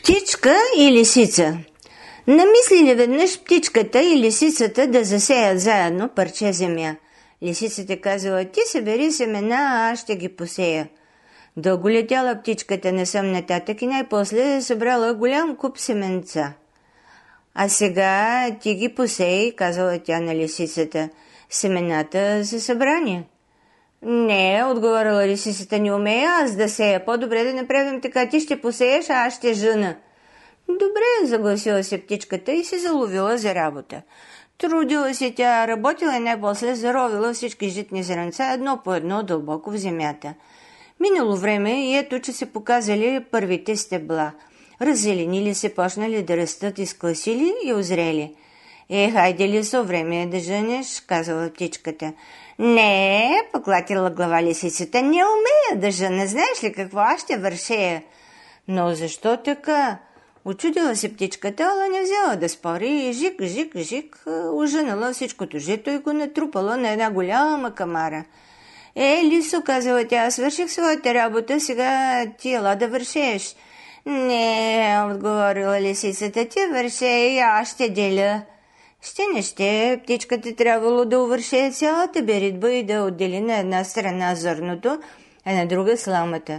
Птичка и лисица. Намислили веднъж птичката и лисицата да засеят заедно парче земя. Лисицата казала: ти събери семена, а аз ще ги посея. Дълго летяла птичката насам нататък и най-после събрала голям куп семенца. А сега ти ги посей, казала тя на лисицата. Семената са събрани. Не, отговорила лисицата, не умея аз да сея. По-добре да направим така, ти ще посееш, а аз ще жъна. Добре, загласила се птичката и се заловила за работа. Трудила се тя, работила и най-после заровила всички житни зрънца едно по едно дълбоко в земята. Минало време и ето, че се показали първите стебла. Раззеленили се, почнали да растат, изкласили и озрели. Хайде лисо, време е да жънеш, казала птичката. Не, поклатила глава лисицата, не умея да жъна, знаеш ли какво, аз ще вършея. Но защо така? Очудила се птичката, ала не взела да спори и жик, ожънала всичкото жито и го натрупала на една голяма камара. Лисо, казала тя, свърших своята работа, сега ти ела да вършееш. Не, отговорила лисицата, ти вършей, аз ще деля. Ще, птичката трябвало да увършее цялата беритба и да отдели на една страна зърното, а на друга сламата.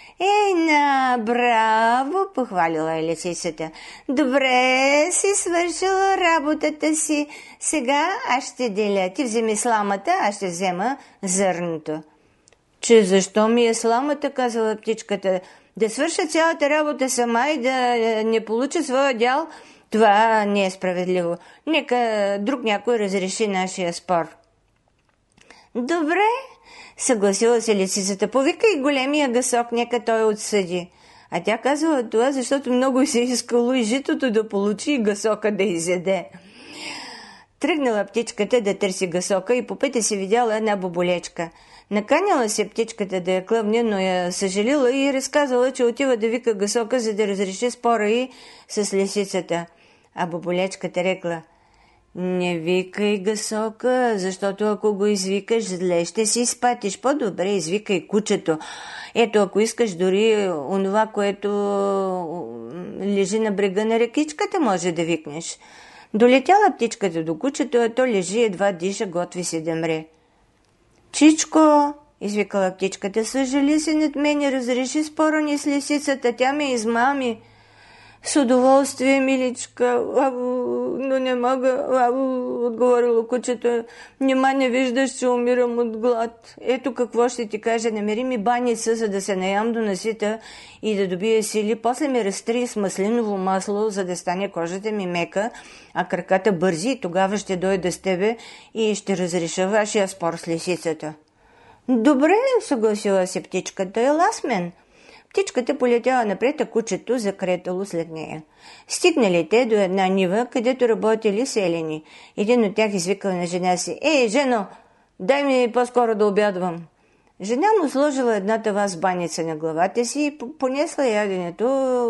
Браво, похвалила лисицата. Добре си свършила работата си. Сега аз ще деля. Ти вземи сламата, аз ще взема зърното. Че защо ми е сламата, казала птичката. Да свърша цялата работа сама и да не получа своя дял, това не е справедливо. Нека друг някой разреши нашия спор. Добре, съгласила се лисицата. Повикай големия гъсок, нека той отсъди. А тя казала това, защото много се искало и житото да получи и гъсока да изяде. Тръгнала птичката да търси гъсока и по пътя си видяла една боболечка. Наканяла се птичката да я клъвне, но я съжалила и разказала, че отива да вика гъсока, за да разреши спора й с лисицата. А боболечката рекла: не викай гъсока, защото ако го извикаш, зле ще си изпатиш. По-добре извикай кучето. Ето, ако искаш, дори онова, което лежи на брега на рекичката, може да викнеш. Долетяла птичката до кучето, а то лежи, едва диша, готви се да мре. Чичко, извикала птичката, съжали се над мен и разреши спора ни с лисицата, тя ме измами. С удоволствие, миличка, но не мога, отговорило кучето. Нима не виждаш, че умирам от глад. Ето какво ще ти кажа, намери ми баница, за да се наям до насита и да добия сили. После ме разтри с маслиново масло, за да стане кожата ми мека, а краката бързи, и тогава ще дойда с тебе и ще разреша вашия спор с лисицата. Добре, съгласила се птичката, ела с мен. Птичката полетяла напред, а кучето закретало след нея. Стигнали те до една нива, където работили селени. Един от тях извикал на жена си: жено, дай ми по-скоро да обядвам. Жена му сложила една тава с баница на главата си и понесла яденето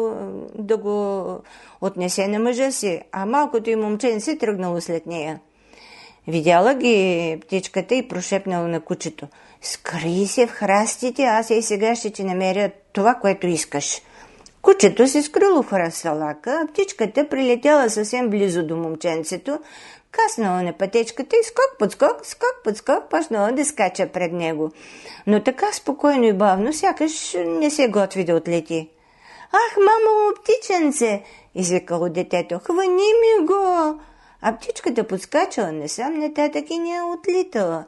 да го отнесе на мъжа си, а малкото и момченце тръгнало след нея. Видяла ги птичката и прошепнала на кучето: скри се в храстите, аз и сега ще ти намеря това, което искаш. Кучето се скрило в храсталака, а птичката прилетяла съвсем близо до момченцето, каснала на пътечката и скок под скок, почнала да скача пред него. Но така спокойно и бавно, сякаш не се готви да отлети. Ах, мамо, птиченце, извикало детето, хвани ми го! А птичката подскачала насам нататък и не я отлитала.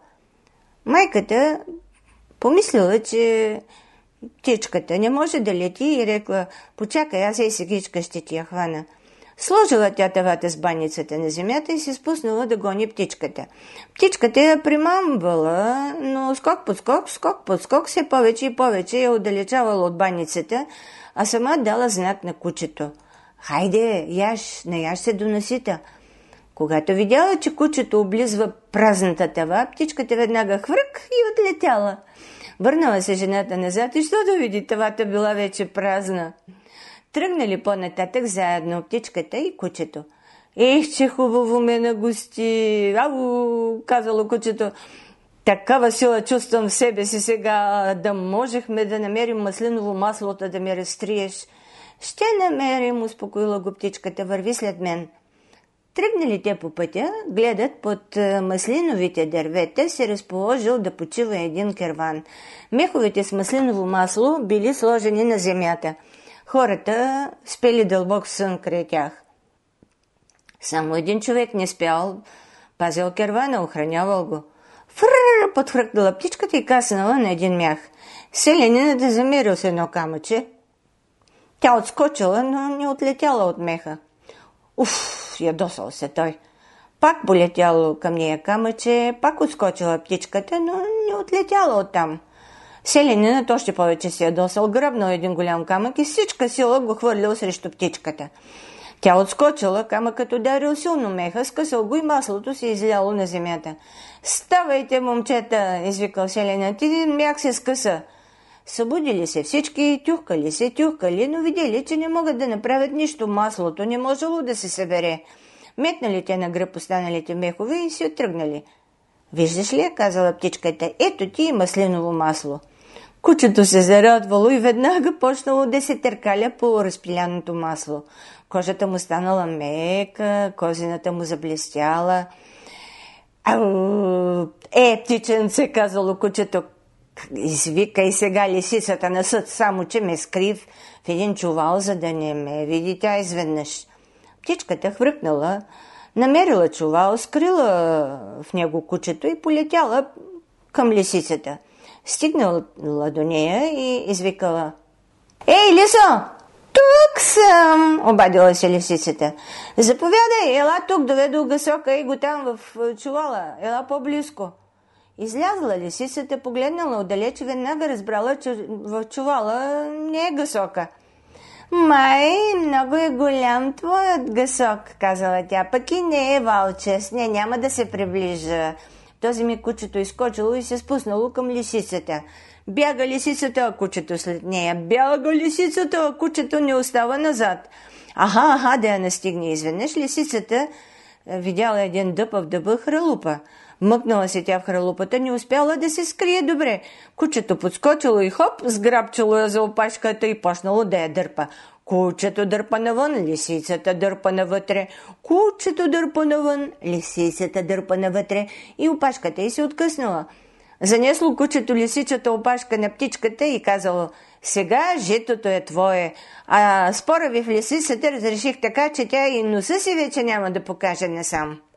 Майката помислила, че птичката не може да лети и рекла: почакай, аз и сегичка ще ти я хвана. Сложила тя тавата с баницата на земята и се спуснала да гони птичката. Птичката я примамвала, но скок под скок, все повече и повече я отдалечавала от баницата, а сама дала знак на кучето: хайде, наяж се до насита. Когато видяла, че кучето облизва празната тава, птичката веднага хвърк и отлетяла. Върнала се жената назад и що да види, тавата била вече празна. Тръгнали по-нататък заедно птичката и кучето. Че хубаво ме нагости! Казало кучето. Такава сила чувствам в себе си сега, да можехме да намерим маслиново масло, да ме разтриеш. Ще намерим, успокоила го птичката, върви след мен. Тръгнали те по пътя, гледат под маслиновите дървета се разположил да почива един керван. Меховете с маслиново масло били сложени на земята. Хората спели дълбок сън край тях. Само един човек не спял, пазил кервана, охранявал го. Фрррр, подхръкнала птичката и каснала на един мях. Селянинът да замерил с едно камъче. Тя отскочила, но не отлетяла от меха. Уф, ядосал се той. Пак полетяло към нея камъче, пак отскочила птичката, но не отлетяла оттам. Селянинът още повече се ядосал, гръбнал един голям камък и всичка сила го хвърлил срещу птичката. Тя отскочила, камъкът ударил силно меха, скъсал го и маслото се изляло на земята. «Ставайте, момчета!» извикал селянинът, един мях се скъса. Събудили се всички, тюхкали, но видели, че не могат да направят нищо. Маслото не можело да се събере. Метнали те на гръб останалите мехове и си оттръгнали. «Виждаш ли?» казала птичката. «Ето ти и маслиново масло». Кучето се зарадвало и веднага почнало да се търкаля по разпиляното масло. Кожата му станала мека, козината му заблестяла. Птиченце, казало кучето, извика и сега лисицата на съд, само че ме скрив в един чувал, за да не ме види тя изведнъж. Птичката хвръкнала, намерила чувал, скрила в него кучето и полетяла към лисицата. Стигнала до нея и извикала: «Ей, лисо, тук съм!» обадила се лисицата. «Заповядай, ела тук, доведох гъсока и го там в чувала, ела по-близко». Излязла лисицата, погледнала отдалеч и веднага разбрала, че в чувала не е гъсока. «Май, много е голям твоят гъсок», казала тя, «пък и не е вълчес, няма да се приближа». Този ми кучето изскочило и се спуснало към лисицата. Бяга лисицата, а кучето след нея. Бяга лисицата, а кучето не остава назад. Аха, да я настигне. Изведнъж лисицата видяла един дъб, в дъба хралупа. Мъкнала се тя в хралупата, не успяла да се скрие добре. Кучето подскочило и хоп, сграбчило я за опашката и почнало да я дърпа. Кучето дърпа навън, лисицата дърпа навътре. Кучето дърпа навън, лисицата дърпа навътре и опашката й се откъснала. Занесло кучето лисичата опашка на птичката и казало: «Сега житото е твое, а спора ви в лисицата разреших така, че тя и носа си вече няма да покаже насам».